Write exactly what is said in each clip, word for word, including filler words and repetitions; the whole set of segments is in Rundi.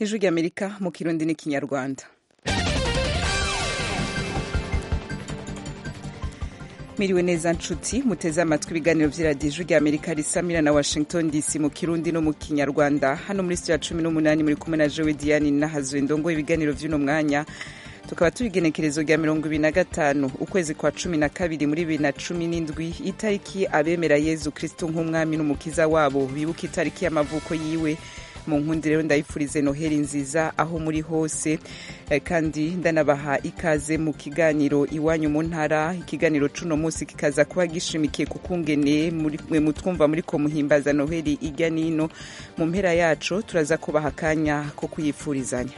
Ijwi ry'Amerika mu Kirundi n'Ikinyarwanda. Miriwe neza nshuti muteze amatwi ibiganiro vy'iradiyo Ijwi ry'Amerika risamira na Washington D C mu Kirundi no mu Kinyarwanda. Hano muri studio ya cumi n'umunani muri kumwe na Jewe Diane Nahazwe ndongo ibiganiro vy'uno mwanya. Tukaba turi igenekerezo rya mirongo ibiri na gatanu ukwezi kwa cumi na kabiri muri bibiri na cumi n'indwi, itariki abemera Yezu Kristo nk'umwami n'umukiza wabo bibuka itariki y'amavuko yiwe. Mu nkundi rero ndayifurize Noheli nziza aho muri hose, kandi ndanabaha ikaze mu kiganiro iwanyu mu ntara. Ikiganiro cuno munsi kikaza kuba gishimikiye kukungene mwe mutwumva muri ko muhimbaza Noheli irya nino. Mu mpera yacu turaza kubaha akanya ko kuyifurizanya.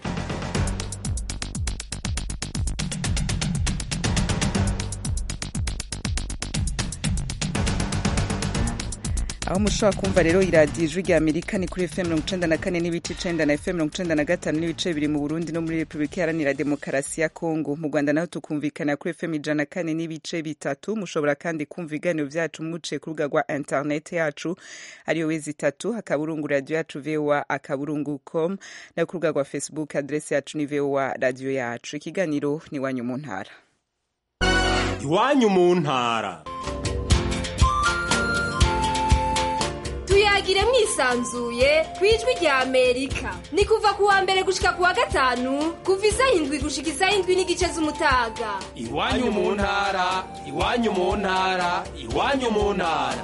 Aho mushobora kumva rero iradiyo Ijwi ry'Amerika ni kuri F M mirongo icenda na kane n'ibice icenda na F M mirongo icenda na gatanu n'ibice bibiri mu Burundi no muri Repubulika Iharanira Demokarasi ya Kongo. Mu Rwanda naho tukumvikana kuri F M ijana na kane n'ibice bitatu. Mushobora kandi kumva ibiganiro vyacu muce ku rubuga rwa internet yacu ariyo wezi itatu akaburungu radio yacu V O A akaburungu com, na ku rubuga rwa Facebook adresse yacu ni V O A radio yacu. Ikiganiro ni iwanyu mu ntara. Iwanyu mu ntara. Tuyagire mwisanzuye kwijwi rya Amerika. Ni kuva kuwa mbere gushika kuwa gatanu kuva isaha indwi gushika isaha indwi n'igice z'umutaga. Iwanyu mu ntara, iwanyu mu ntara, iwanyu mu ntara.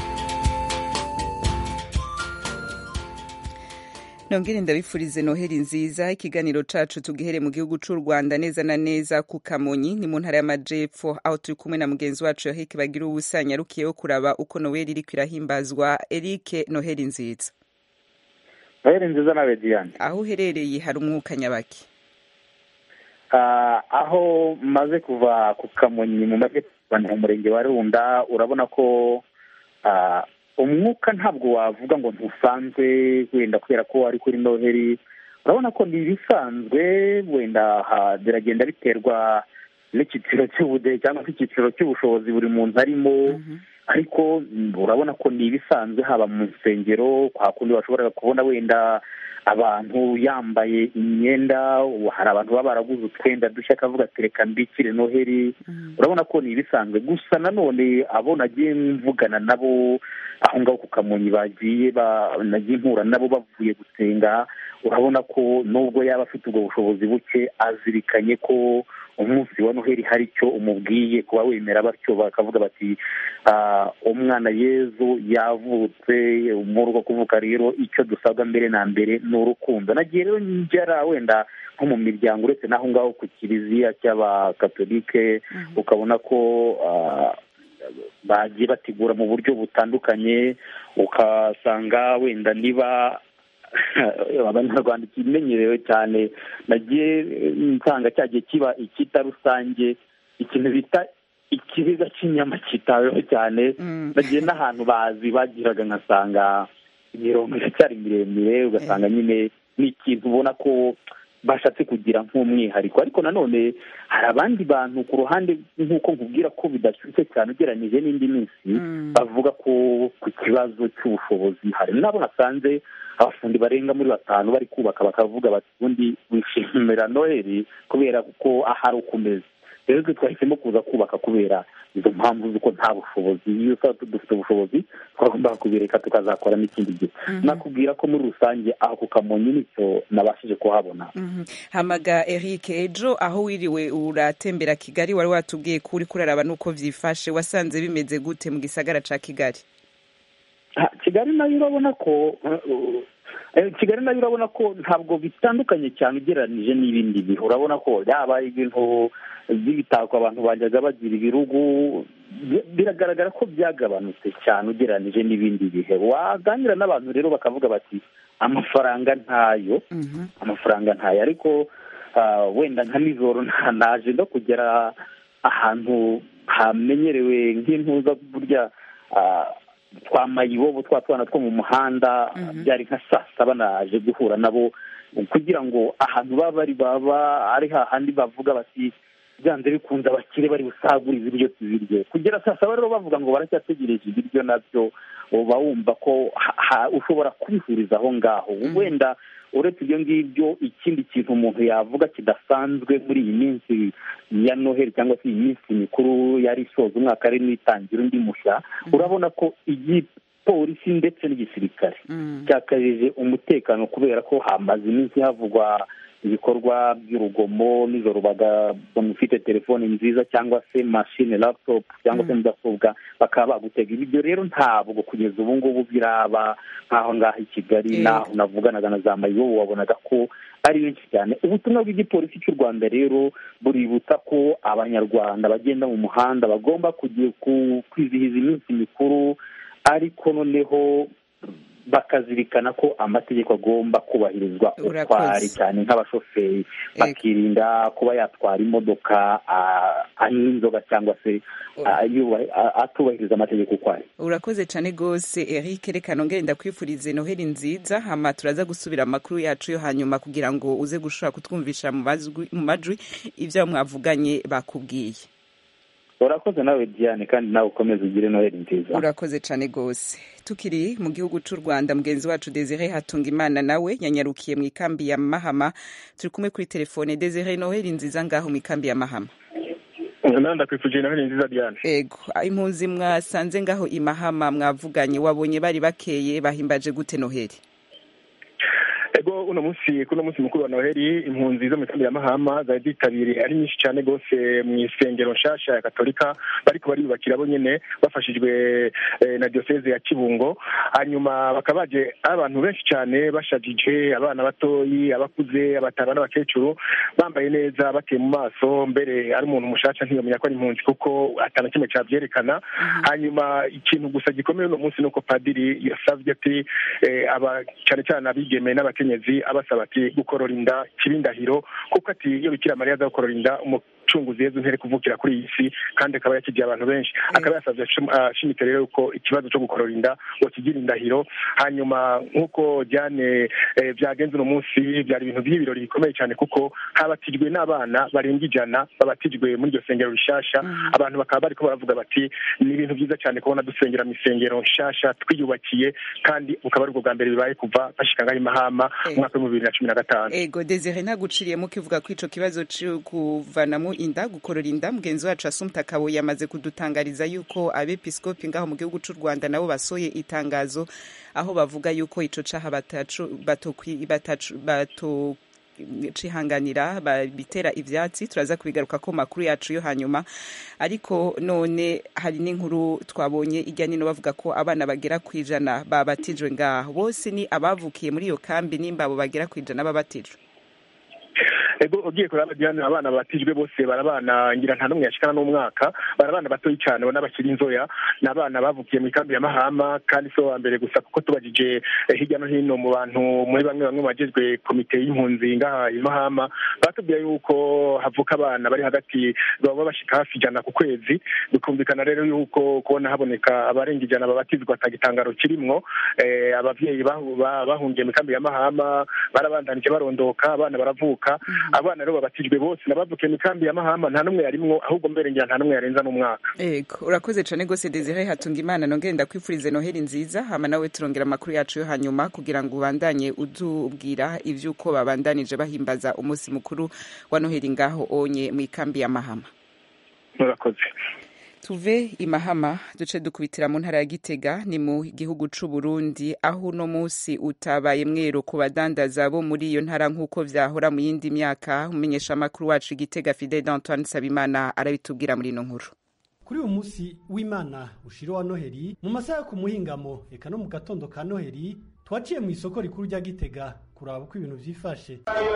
Nongere ndabifurize Noheli nziza. Ikiganiro cacu tugihere mu gihugu c'u Rwanda neza na neza ku Kamonyi ni mu ntara y'Amajepfo, aho turi kumwe na mugenzi wacu Eric Bagira ubusanya rukiyeho kuraba uko Noheli iriko irahimbazwa. Eric, Noheli nziza. Noheli nziza nawe Diane. Aho uherereye hari umwuka nyabaki? Uh, aho maze kuva ku Kamonyi mu Majepfo mu murenge wa Runda, urabona ko uh, umwuka ntabwo wavuga ngo ntusanzwe wenda kubera ko ari kuri Noheli. Urabona ko ni ibisanzwe wenda biragenda biterwa n'ikiciro cy'ubudehe cyangwa ikiciro cy'ubushobozi buri muntu arimo, mm-hmm. Ariko urabona ko ni ibisanzwe haba mu nsengero kwa kundi bashobora kubona wenda abantu yambaye imyenda, hari abantu baba baraguze utwenda dushya akavuga ati reka mbikire Noheli. Mm-hmm. Urabona ko ni ibisanzwe, gusa nanone abo nagiye mvugana nabo aho ngaho ku Kamonyi bagiye nagiye mpura nabo bavuye gusenga, urabona ko nubwo yaba afite ubwo bushobozi buke azirikanye ko umunsi wa Noheli hari icyo umubwiye, kuba wemera batyo bakavuga bati umwana Yezu yavutse. Muri uko kuvuka rero icyo dusabwa mbere na mbere ni urukundo. Nagiye rero njyara wenda nko mu miryango uretse naho ngaho ku kiliziya cy'abakatolike, mm-hmm. Ukabona ko bagiye bategura mu buryo butandukanye, ukasanga wenda niba Abanyarwanda kimenyerewe cyane nagiye nsanga cyagiye kiba ikita rusange, ikintu bita ikibiga cy'inyama kitaweho cyane. mm. Nagiye n'ahantu bazi bagiraga nkasanga imirongo iracyari miremire, ugasanga nyine ni ikintu ubona ko bashatse kugira nk'umwihariko. Ariko nanone hari abandi bantu ku ruhande nk'uko nkubwira ko bidashyushye cyane ugereranyije n'indi minsi, mm. bavuga ko ku kibazo cy'ubushobozi hari nabo nasanze abafundi barenga muri batanu bari kubaka bakavuga bati ubundi wishimira Noheli kubera ko ahari ukomeza. Rero twahisemo kuza kubaka kubera izo mpamvu z'uko nta bushobozi. Iyo dufite ubushobozi twagomba kubireka tukazakora n'ikindi gihe. Mm-hmm. Nakubwira ko muri rusange aho ku Kamonyi nicyo nabashije kuhabona. Mm-hmm. Hamaga Eric, ejo aho wiriwe uratembera Kigali wari watubwiye ko uri kuraraba nuko vyifashe, wasanze bimeze gute mu gisagara ca Kigali? Ha, Kigali nayo urabona ko uh, Kigali nayo urabona ko ntabwo bitandukanye cyane ugereranije n'ibindi bihe. Urabona ko yaba ibintu by'ibitako abantu bajyaga bagira ibirugu biragaragara ko byagabanutse cyane ugereranije n'ibindi bihe. Waganira n'abantu rero bakavuga bati amafaranga ntayo, mm-hmm. amafaranga ntayo, ariko uh, wenda nka nijoro naje no kugera ahantu hamenyerewe nk'intuza burya uh, twamayibobo twa twana two mu muhanda, mm-hmm. byari nka saa saba naje guhura nabo kugira ngo ahantu baba bari baba ari hahandi bavuga bati byanze bikunze abakire bari busagura ibiryo tubirye. Kugera saa saba rero bavuga ngo baracyategereje ibiryo, nabyo uba wumva ko ushobora kubihuriza aho ngaho. Wenda uretse ibyo ngibyo ikindi kintu umuntu yavuga kidasanzwe muri iyi minsi ya noheli cyangwa se iyi minsi mikuru yari isoza umwaka ari n'itangira undi mushya urabona ko igipolisi ndetse n'igisirikare cyakajije umutekano kubera ko hamaze iminsi havugwa ibikorwa by'urugomo nijoro bagabona ufite telefone nziza cyangwa se mashine laptop cyangwa se mudasobwa bakaba bagutega ibyo rero ntabwo kugeza ubu ngubu biraba nk'aho ngaho i Kigali naho navuganaga na za mayibobo wabonaga ko ari benshi cyane. Ubutumwa bw'igipolisi cy'u Rwanda rero buributsa ko abanyarwanda bagenda mu muhanda bagomba kugiye kwizihiza iminsi mikuru ariko noneho bakazirikana ko amategeko agomba kubahirizwa uko ari cyane nk'abashoferi bakirinda kuba yatwara imodoka anywa inzoga cyangwa se atubahiriza amategeko uko ari. Urakoze cyane rwose Eric, reka nongere ndakwifurize noheli nziza, hama turaza gusubira amakuru yacu yo hanyuma kugira ngo uze gushobora kutwumvisha mu majwi ibyo mwavuganye bakubwiye. Urakoze nawe Diane kandi nawe ukomeze ugire noheli nziza. Urakoze cyane gose. Tukiri mu gihugu cy'u Rwanda mugenzi wacu Desire Hatungimana nawe yanyarukiye mu ikambi ya Mahama, turi kumwe kuri telefone. Desire, noheli nziza ngaho mu ikambi ya Mahama. Nanda kwifuje noheli nziza Diane. Ego, impunzi mwasanze ngaho i Mahama mwavuganye, wabonye bari bakeye bahimbaje gute noheli? Ego uno munsi kuno munsi mukuru wa Noheli impunzi zo mu kambi ya Mahama zari zitabiriye ari nyinshi cyane gose mu isengero nshasha ya Katolika bariko bariyubakira bo nyene bafashijwe eh, na diocese ya Kibungo. Hanyuma bakabaje abantu benshi cyane bashajije abana batoyi abakuze abatana n'abakecuru bambaye neza bateye mu maso mbere ari umuntu mushasha ntiyomenya ko ari impunzi kuko atana kimwe cyabyerekana. Mm-hmm. Hanyuma ikintu gusa gikomeye uno munsi nuko padiri yasavye ati eh, aba cyane cyane abigeme n'abake nyezi abasaba ati gukorora inda kibindahiro kuko ati iyo Bikira Mariya aza gukorora inda umucunguzi Yezu ntere kuvukira kuri iyi si kandi akaba yakigiye abantu benshi. Mm. Akaba yasavye ashimite rero ko ikibazo cyo gukorora inda ngo kigira indahiro. Hanyuma nkuko Diane eh, byagenze uno munsi byari ibintu by'ibirori bikomeye cyane kuko habatijwe n'abana barenga ijana babatijwe muri iryo sengero rishasha. Mm. Abantu bakaba bariko baravuga bati ni ibintu byiza cyane kubona dusengera mu isengero nshasha twiyubakiye kandi bukaba ari ubwo bwa mbere bibaye kuva bashika ngaho i Mahama umwaka wa bibiri na cumi na gatanu. Ego Desire naguciriyemo kivuga ko ico kibazo cyo kuvanamo inda gukorora inda mugenzi wacu Assumpta Kabo yamaze kudutangariza yuko abepiskopi ngaho mu gihugu cy'u Rwanda nabo basoye itangazo aho bavuga yuko ico caha batacu batokwi batacu bato cihanganira bitera ivyatsi. Turaza kubigaruka ko makuru yacu yo hanyuma, ariko none hari n'inkuru twabonye ijyanye no bavuga ko abana bagera kwijana babatijwe ngaho. Bose ni abavukiye muri iyo kambi nimba abo bagera kwijana babatijwe? Ego ugiye kuraba Diane abana batijwe bose barabana ngira nta numwe yashikana n'umwaka, barabana batoyi cyane bona bakiri inzoya, nabana bavukiye mu kambi ya Mahama kandi so wa mbere gusa kuko tubajije eh, hirya no hino mu bantu muri bamwe bamwe bagezwe komite y'impunzi ngaha i Mahama batubwiye yuko havuka abana bari hagati baba bashika hafi ijana ku kwezi. Bikumvikana rero yuko kubona haboneka abarenga ijana babatizwa atagitangaro kirimwo. Eh, abavyeyi bahungiye mu kambi ya Mahama barabandanije barondoka abana baravuka. Mm-hmm. Abana rero babatijwe bose nabavukiye mu kambi ya Mahama nta numwe yarimwo ahubwo mbere ngira nta numwe yarenza n'umwaka. Ego urakoze cyane gose Desire Hatungimana, nongere ndakwifurize noheli nziza, hama nawe turongera makuru yacu yo hanyuma kugira ngo ubandanye udubwira ivyuko babandanije bahimbaza umunsi mukuru wa noheli ngaho onye mu kambi ya Mahama. Murakoze. Tuve i Mahama duce dukubitira mu ntara ya Gitega ni mu gihugu c'u Burundi, aho no musi utabaye mwero ku badandaza bo muri iyo ntara nkuko vyahora mu yindi myaka. Umenyesha makuru wacu Gitega Fidel Antoine Sabimana arabitubwira muri no nkuru. Kuri uyu musi w'Imana ushiro wa Noheli mu masaha yo kumuhingamo eka no mu gatondo ka Noheli twaciye mu isoko rikuru rya Gitega kuraba uko ibintu vyifashe.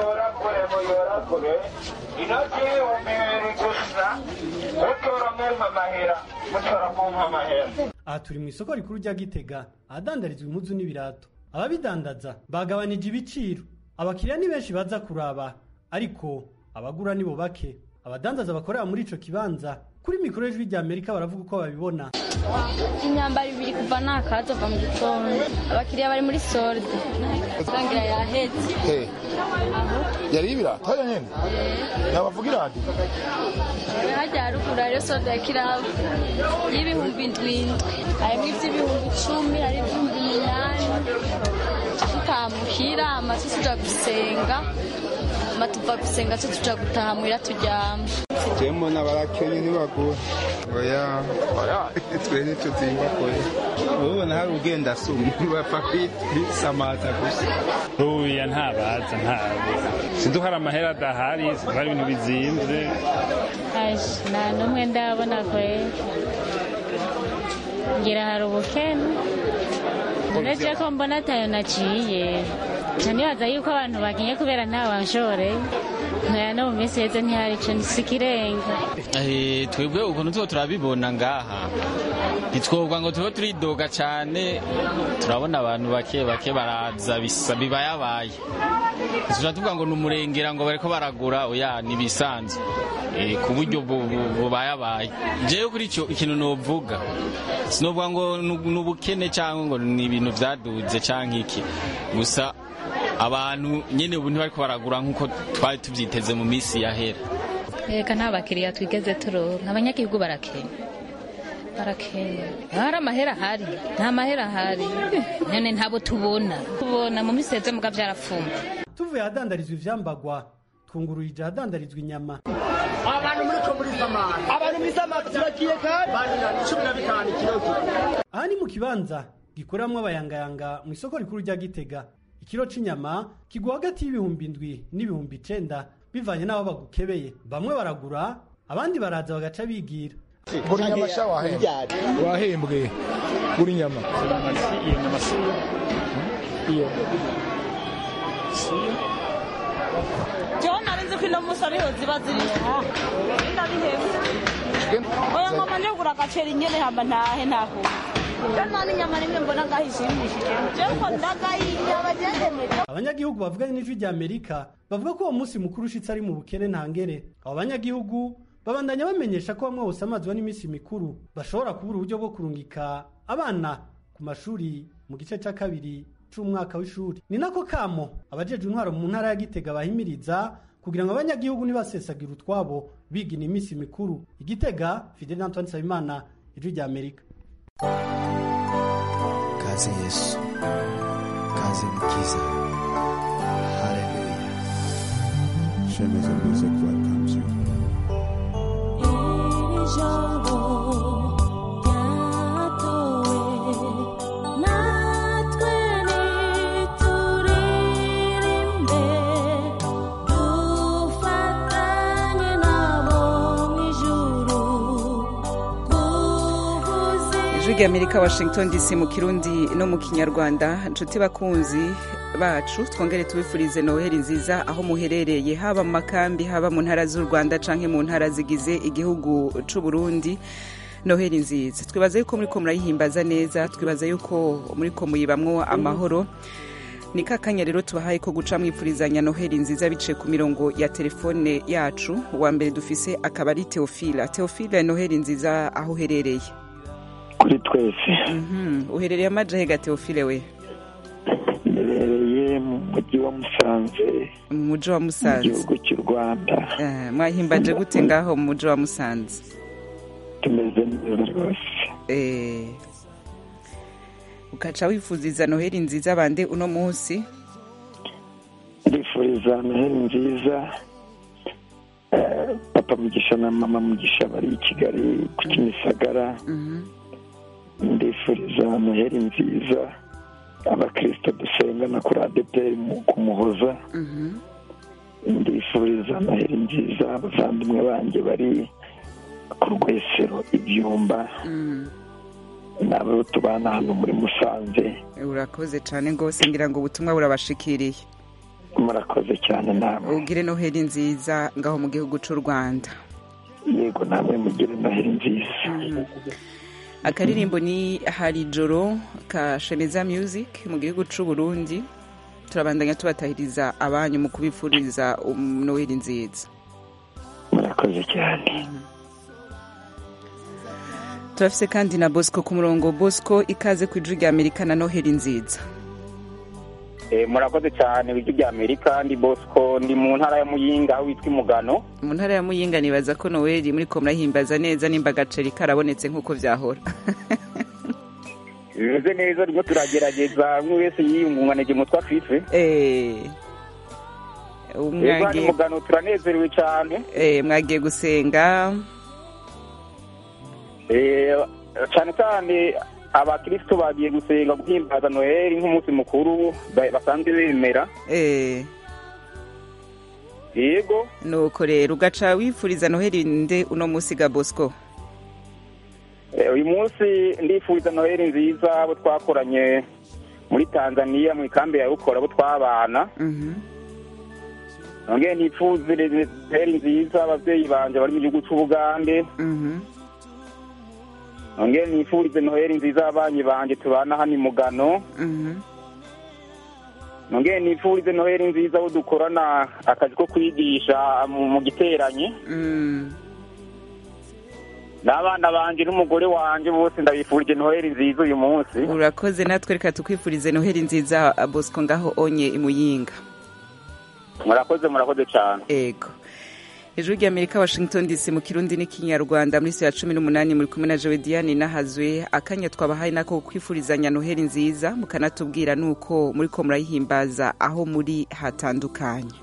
Aha turi mu isoko rikuru rya Gitega ahadandarizwa impuzu n'ibirato. Ababidandaza bagabanije ibiciro, abakiriya ni benshi baza kuraba ariko abagura nibo bake. Abadandaza bakorera muri ico kibanza kuri mikoro y'ijwi rya Amerika baravuga uko babibona. Imyambaro ibiri kuva nakaza va mu gitondo, abakiriya bari muri solde sangira yahetse. Hey. Yari ibirato ya nyene nabavugira ati hajya rukura rero solde ya kiravu y'ibihumbi indwi, harimo ivy'ibihumbi icumi, hari ivy'ibihumbi umunani tutamuke. muhira amaze tuja gusenga matuva gusenga cyo tuja gutaha muhira turyama jemo n'abarakenye ntibagura oya oya twe ntituzimba kore ubona hari ugenda sumu bapfa kwisamaza gusa oya ntabaza ntabaza sinduhara amahera adahari sinduhara ibintu bizimvye nta n'umwe ndabona kwe ngira hari ubukene uretse ko mbona atayo naciye nibaza yuko abantu bakinye kubera nta wanshore nkaya no mu minsi yeze ntihari ico nisikirenga twebwe ukuntu tuba turabibona ngaha ntitwovuga ngo tuba turidoga cane turabona abantu bake bake baraza bisa bibayabaye tuja tuvuga ngo n'umurengera ngo bariko baragura oya nibisanzwe ku buryo bubayabaye jewe kuri ico ikintu novuga sinovuga ngo n'ubukene cyangwa ngo ni ibintu vyaduze canke iki gusa abantu nyene ubu ntibariko baragura nkuko twari tuvyiteze mu misi yahera reka nta bakiriya twigeze turonka abanyagihugu barakenya barakenya hari amahera ahari nta mahera ahari none ntabo tubona tubona mu misi yeze muga vyarafumba tuvuye ahadandarizwa ivyambagwa twungururije ahadandarizwa inyama abantu muri ko muri zamani abantu muri zamani turagiye kandi cumi na bitanu kilogo aha ni mu kibanza gikoramwo abayangayanga mu isoko rikuru rya Gitega ikiro c'inyama kigwa hagati y'ibihumbi indwi n'ibihumbi icenda bivanye n'aho bagukebeye bamwe baragura abandi baraza bagaca bigira buri nyama sha wahembwe wahembwe buri nyama iyo nyama siyo iyo John narinzi ko ino musi ariho ziba ziriho ndabihebye oya ngoma nje kugura agaceri nyene hamba ntahe ntaho abanyagihugu bavuganye n'ijwi rya Amerika bavuga ko uwo munsi mukuru ushitse ari mu bukene ntangere abo banyagihugu babandanya bamenyesha ko bamwe bose amazwa n'iminsi mikuru bashobora kubura uburyo bwo kurungika abana ku mashuri mu gice ca kabiri c'umwaka w'ishuri ni nako kamo abajejwe intwaro mu ntara ya Gitega bahimiriza kugira ngo abanyagihugu nibasesagira utwabo bigina iminsi mikuru Igitega Fidel Antoine Sabimana ijwi rya Amerika. Kazi Yesu, kazi Mukiza. Hallelujah. Shame the music welcomes you. Ijwi Amerika Washington D C mu Kirundi no mu Kinyarwanda nshuti bakunzi bacu twongere tubifurize Noheli nziza aho muherereye haba mu makambi haba mu ntara z'u Rwanda canke mu ntara zigize igihugu c'u Burundi. Noheli nziza twibaza yuko muri ko murayihimbaza neza twibaza yuko muri ko muyibamwo amahoro ni kakanya rero tubahaye ko guca mwifurizanya Noheli nziza bice ku mirongo ya telefone yacu wa mbere dufise akabari Theophile Theophile Noheli nziza aho uherereye kuri twese uherereye amaje hega Theophile we uherereye mu mujyi wa Musanze mu mujyi wa Musanze mu gihugu cy'u Rwanda mwahimbaje gute ngaho mu mujyi wa Musanze tumeze neza rwose eh ukaca wifuziza Noheli nziza bande uno munsi ndifuriza Noheli nziza papa Mugisha na mama Mugisha bari i Kigali ku Kimisagara ndifuriza Noheli nziza abakristo dusenga na kuri A D P R ku Muhoza ndifuriza Noheli nziza abavandimwe banjye bari ku Rwesero Ibyumba nabo tubana hano muri Musanze. Urakoze cyane ngose ngira ngo ubutumwa burabashikiriye. Murakoze cyane namwe. Ugire Noheli nziza ngaho mu gihugu cy'u Rwanda. Yego namwe mugire Noheli nziza. Akaririmbo ni Harijoro ka Shemeza Music mu gihugu cy'u Burundi. Turabandanya tubatahiriza abanyu mu kubifuriza Noheli nziza. Murakoze cyane. Turafise kandi na Bosco ku murongo. Bosco ikaze ku ijwi rya Amerika na Noheli nziza. Eh murakoze cyane ijwi rya Amerika ndi Bosco ndi mu ntara ya Muyinga witwa Mugano. Mu ntara ya Muyinga nibaza ko Noheli muri ko murahimbaza neza nimba gaceri karabonetse nkuko vyahora. bimeze neza rwo turagerageza umwe wese yiyungunganije umutwe afise eh umwage mugano turanezerewe cyane eh mwagiye gusenga eh cyane cyane abakristo bagiye gusenga guhimbaza Noheli nk'umunsi mukuru basanzwe bemera eh yego nuko rero ugaca wifuriza Noheli nde uno munsi ga Bosco? uyu munsi ndifuriza Noheli nziza abo twakoranye muri Tanzania mu ikambi ya Rukora abo twabana mhm nongeye nifuzire Noheli nziza abavyeyi banje bari mu gihugu c'Ubugande mhm nongeye nifurize Noheli nziza abanyi banje tubana hano Mugano mhm nongeye nifurize Noheli nziza abo dukorana akazi ko kwigisha mu giteranye mhm n'abana banje n'umugore wanje bose ndabifurije Noheli nziza uyu munsi. Urakoze natwe reka tukwifurize Noheli nziza Bosco ngaho onye imuyinga. Murakoze murakoze cyane. Ego. Ijuru rya Amerika Washington D C mu Kirundi n'ikinyarwanda muri saa cumi n'umunani muri kumwe na Joe Diane nahazwe akanya twabahaye nako kwifurizanya Noheli nziza mukanatubwira nuko muri ko murayihimbaza aho muri hatandukanye.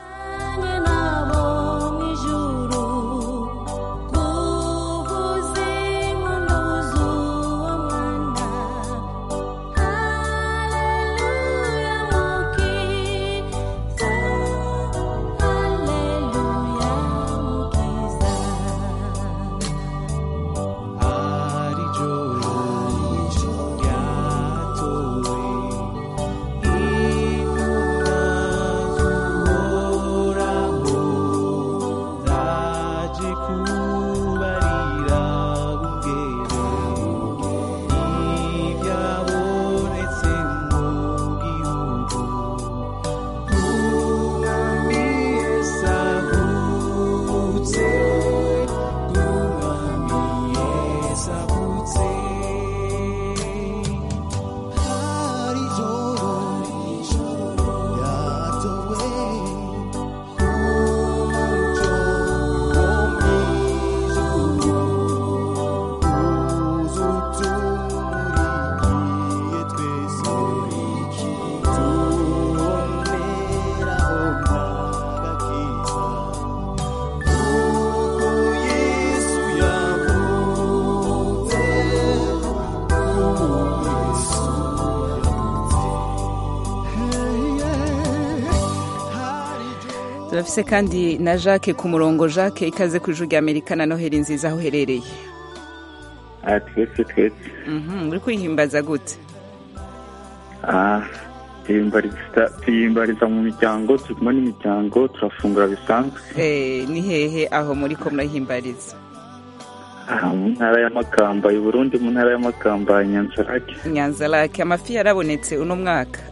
Turafise kandi na Jacques ku murongo. Jacques ikaze ku Ijuru rya Amerika na Noheli nziza aho uherereye. Ah twese twese. Mhm muri kwihimbaza gute? Ah timbariza timbariza mu miryango tuguma n'imiryango turafungura bisanzwe. Eh ni hehe aho muri ko murahimbariza? Ah mu ntara ya Makamba y'u Burundi mu ntara ya Makamba Nyanzarake. Nyanzarake amafi yarabonetse uno mwaka.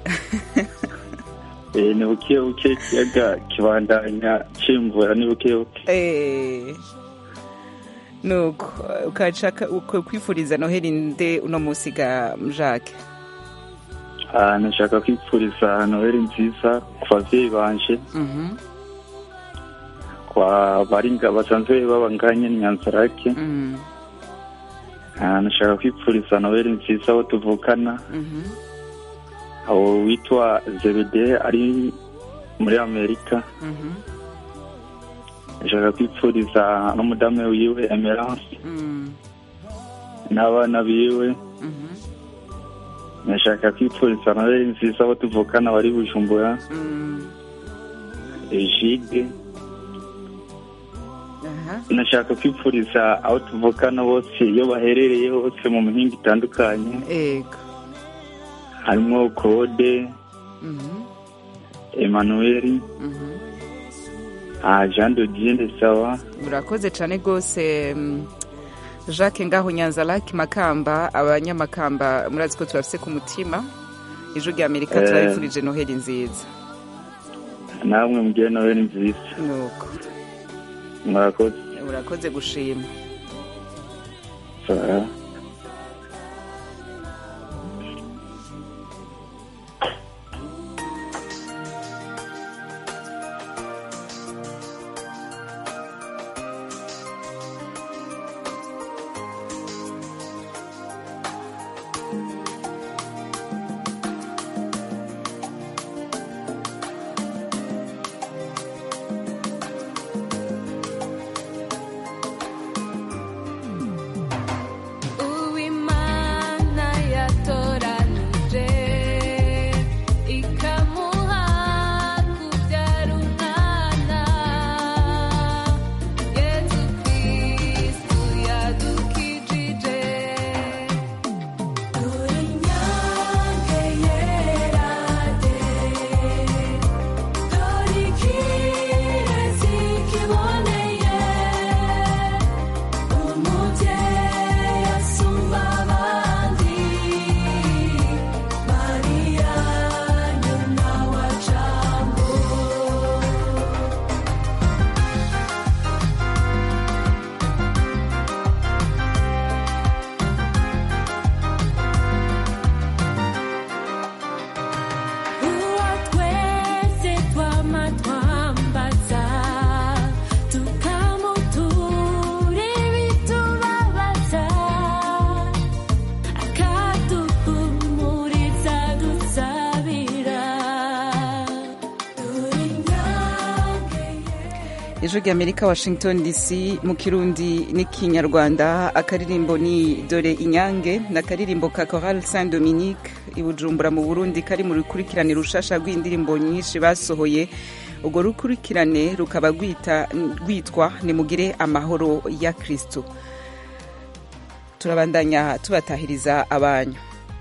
Eh ni ukiye ukiye kiyaga kibandanya cimvura ni ukiye ukiye. Eh nuko ukachaka uko kwifuriza Noheli nde uno munsi ga Jacques? Ah nashaka kwifuriza Noheli nziza ku bavyeyi banje. Mhm. Kwa baringa basanzwe babanganye Nyanzarake. Mhm. Ah nashaka kwifuriza Noheli nziza aho tuvukana. Mhm. aho witwa Zebede ari muri Amerika. Mhm. Nashaka kwifuriza n'umudamu wiwe Emerance. Mhm. N'abana biwe. Mhm. Nashaka kwifuriza Noheli nziza aho tuvukana bari Bujumbura. Mhm. Ejide. Aha. Nashaka kwifuriza aho tuvukana bose iyo baherereye hose mu mihinga itandukanye. Ego. Harimo Claude. Mhm. Emmanuel. Mhm. Ah Jean de Dieu sawa. Murakoze cyane gose Jacques ngaho Nyanzarake Makamba abanyamakamba murazi ko turafise ku mutima. Ijuru rya Amerika turabifurije Noheli nziza. Namwe mugiye Noheli nziza. Nuko. Murakoze. Murakoze gushima. Sawa. Thank you. ijwi ry'Amerika Washington D C mu kirundi n'ikinyarwanda. Akaririmbo ni dore inyange na karirimbo ka Chorale Saint Dominique i Bujumbura mu Burundi kari mu rukurikirane rushasha rw'indirimbo nyinshi basohoye. Ubwo rukurikirane rukaba rwita rwitwa Nimugire amahoro ya Kristo. Turabandanya tubatahiriza abanyu.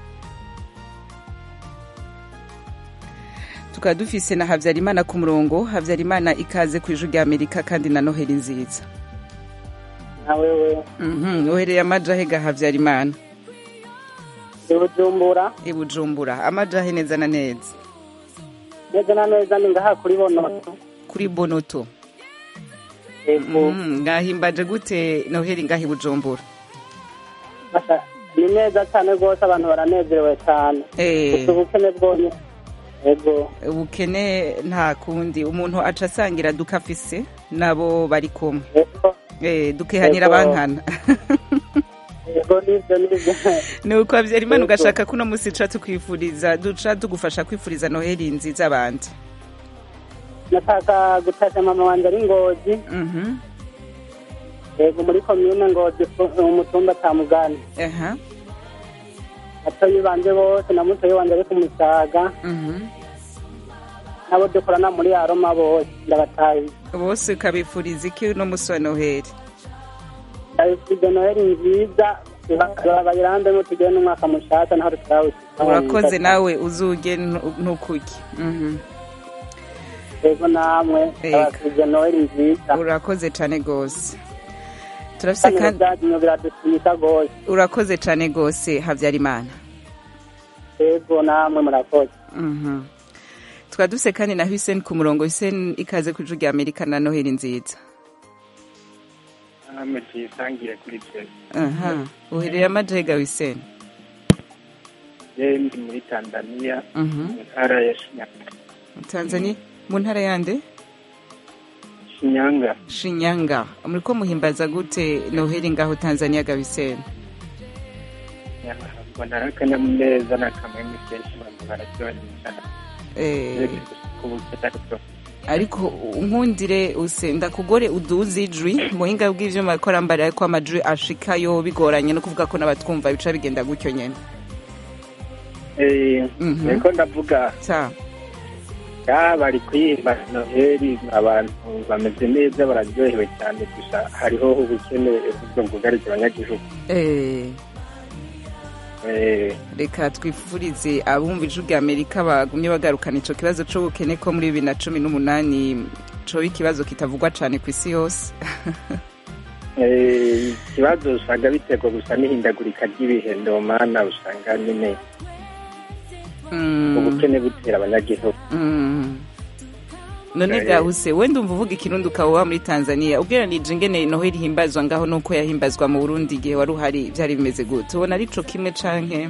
Tukaba dufise na Havyarimana ku murongo. Havyarimana, ikaze ku ijwi ry'Amerika kandi na Noheli nziza. Na wewe. Mhm, ohereye amajahe ga Havyarimana. I Bujumbura. I Bujumbura. Amajahe neza na neza. Neza na neza ni ngaha kuri Bonoto. Kuri Bonoto. Ego. Mhm, ngahimbaje gute Noheli ngahi Bujumbura? Asa ni neza cyane rwose, abantu baranezerewe cyane. Eh. Ubukene bwonye. Ego. Ubukene nta kundi umuntu aca asangira dukafise nabo bari kumwe. Ego. Eh, dukehanira abankana. Ego nivyo nivyo. Nuko Havyarimana ugashaka kuno musi ca tukwifuriza duca tugufasha kwifuriza Noheli nziza abandi. Nataka gutasha mama wanje ari Ngozi. Mhm. Ego muri commune Ngozi umutumba Tamugani. Aha. Atoyi banje bose na mutoyi wanje ari kumusaga. Mhm. Nabo dukorana muri Aroma bose ndabataye. Bose kabifuriza iki no musi wa Noheli? Ndabifuriza Noheli nziza. Bayirande mu tugene umwaka mushaka naho tutawe. Urakoze nawe uzuge ntukuki. Mhm. Ego namwe abafuriza Noheli nziza. Urakoze cyane gose. Turafise kandi biradusunika gose. Urakoze cyane gose Havyarimana. Ego namwe murakoze. Mhm. Twaduse kandi na Hussein ku murongo. Hussein, ikaze ku ijwi ry'Amerika na Noheli nziza. Ameti sangiye kuri twe. Aha. Uhereye amajega Hussein. Yeye ndi muri Tanzania. Mhm. Mu ntara ya Shinyanga. Tanzania mu ntara yande? Shinyanga. Shinyanga. Muriko muhimbaza gute Noheli ngaho Tanzania ga Hussein? Bwana kanyamuneza na kamwe kenshi bararyohera. Eh. Ariko nkundire usenda kugore uduzi ijwi muhinga bw'ivyo makora mbara ariko amajwi ashikayo bigoranye no kuvuga ko nabatwumva bica bigenda gutyo nyene. Eh, niko ndavuga. Sa. Ya bari kwimba Noheli, abantu bameze neza bararyohewe cyane, gusa hariho ubukene bwo kugarika abanyagihugu. Eh. Eh, reka twifurize abumva ijwi ry'Amerika bagumye bagarukana ico kibazo cyo bukene ko muri bibiri na cumi n'umunani cyo ikibazo kitavugwa cyane ku isi yose. Eh, ikibazo usanga biterwa gusa n'ihindagurika ry'ibihe, ndomana usanga nyine ubukene butera abanyagihugu. None gahuse wenda umva uvuga ikirundi ukaba muri Tanzania, ubweranije ingene Noheli himbazwa ngaho nuko yahimbazwa mu Burundi igihe wari uhari byari bimeze gute? Ubona ari co kimwe canke?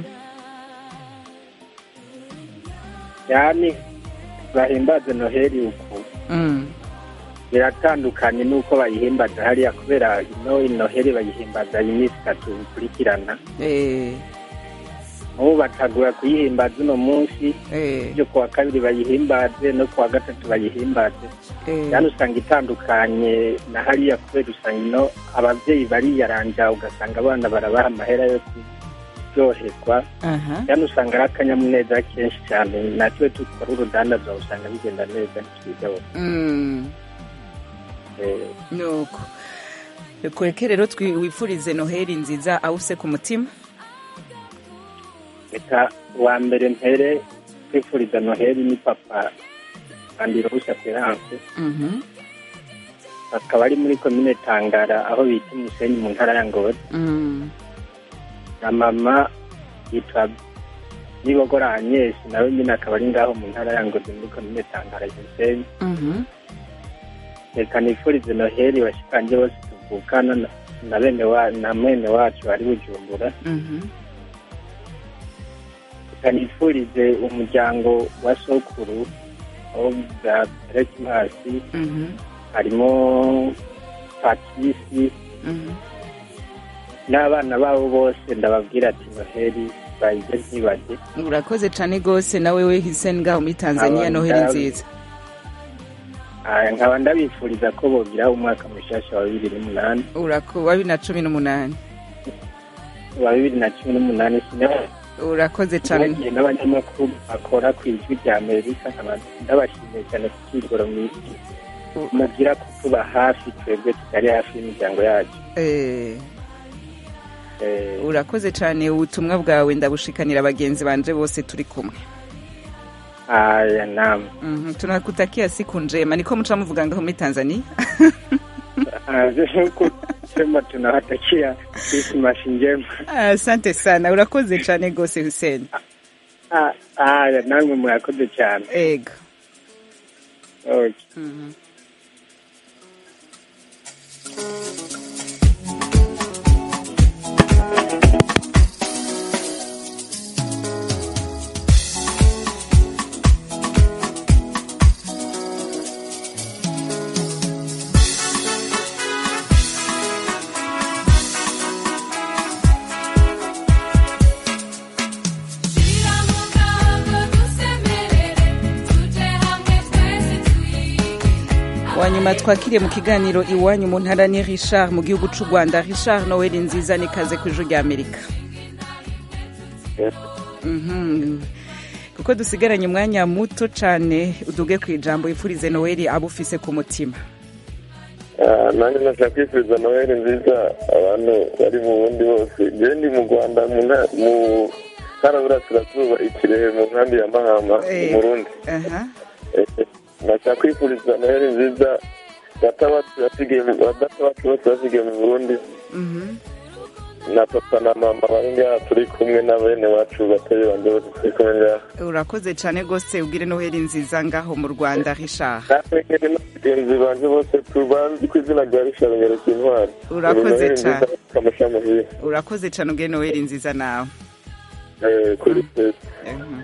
Yani bahimbaza Noheli uko Mm. biratandukanye nuko bayihimbaza hariya, kubera ino Noheli bayihimbaza iminsi itatu ikurikirana. Eh. Ubu batagura kuyihimbaza uno munsi, ibyo kuwa kabiri bayihimbaze no kuwa gatatu bayihimbaze. Yani usanga itandukanye na hariya, kubera usanga ino ababyeyi bariyaranja, ugasanga abana barabaha amahera yo kuryoherwa. Yani usanga ari akanyamuneza kenshi cyane, natwe dukora urudandaza usanga bigenda neza ntitwigaho. Nuko kureke rero twifurize Noheli nziza awuse ku mutima. Reka wa mbere mpere kwifuriza Noheli ni papa Andiro Esperance. Mhm. Akaba ari muri komine Tangara aho bita Musenyi mu ntara ya Ngozi. Mhm. Na mama yitwa Nibogora Agnes, nawe nyine akaba ari ngaho mu ntara ya Ngozi muri komine Tangara Musenyi. Mhm. Reka nifurize Noheli bashikanje bose tuvukana na bene wa na mwene wacu ari Bujumbura. Mhm. Kanifurize umuryango wa sokuru aho bwa Christmas. Mhm. Harimo Patrice. Mhm. N'abana babo bose ndababwira ati Noheli bayige ntibaje. Urakoze cyane gose nawe we Hussein ngaho muri Tanzania. Noheli nziza. nkaba ndabifuriza ko bogira umwaka mushasha wa bibiri n'umunani urakuba bibiri na cumi n'umunani wa bibiri na cumi n'umunani sinaba urakoze cyane n'abanyamakuru bakora ku ijwi rya Amerika ndabashimiye cyane ku kigoro mw'isi mugira kutuba hafi twebwe tutari hafi y'imiryango yacu urakoze cyane ubutumwa bwawe ndabushikanira abagenzi banje bose turi kumwe. Aya naam. Mhm, tunakutakia siku njema. Niko mtu amuvuga ngaho muri Tanzania? Ah, sema tunawatakia Christmas njema. Asante sana. Urakoze cyane gose Hussein. Ah, aya namwe murakoze cyane. Ego. Okay. Mhm. Wanyuma twakiriye mu kiganiro iwanyu mu ntara ni Richard mu gihugu cy'u Rwanda. Richard Noel nziza nikaze ku ijwi rya Amerika. Mhm. Kuko dusigaranye umwanya muto cyane uduge ku ijambo ifurize Noel abufise ku mutima. Ah, nani nashaka kwifuriza Noel nziza abantu bari mu bundi bose. Je ndi mu Rwanda mu ntara burasirazuba ikirehe mu nkambi ya Mahama mu Burundi. Aha. Nashaka kwifuriza Noheli nziza gatatu yasigaye gatatu bose basigaye mu Burundi. Mhm. Na papa na mama bari ngaha turi kumwe na bene wacu bateye banje bose turi kumwe ngaha. Urakoze cyane gose ugire Noheli nziza ngaho mu Rwanda Richard. Nakwegere n'abagenzi banje bose tubanzi ku izina rya Richard Ngereki Intwari. Urakoze cyane. Kamushamuhiye. Urakoze cyane ugire Noheli nziza nawe. Eh kuri twese. Mhm.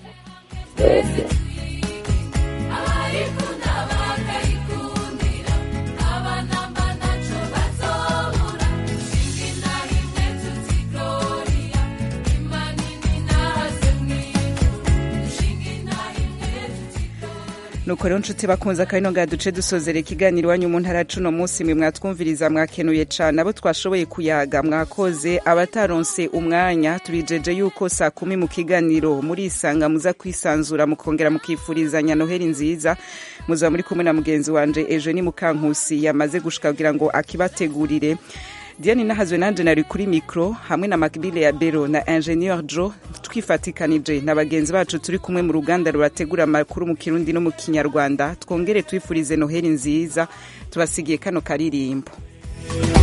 nuko rero nshuti bakunze akabino nga duce dusozera ikiganiro iwanyu mu ntara cuno munsi mwe mwatwumviriza mwakenuye cane abo twashoboye kuyaga mwakoze abataronse umwanya tubijeje yuko saa kumi mu kiganiro muri isanga muza kwisanzura mukongera mukifurizanya Noheli nziza muza muri kumwe na mugenzi wanje Eugenie Mukankusi yamaze gushika kugira ngo akibategurire. Diane nahazwe nanje nari kuri micro hamwe na Makbile ya Bero na Ingenieur Joe twifatikanije na bagenzi bacu turi kumwe mu ruganda rurategura amakuru mu Kirundi no mu Kinyarwanda. Twongere twifurize Noheli nziza tubasigiye kano karirimbo.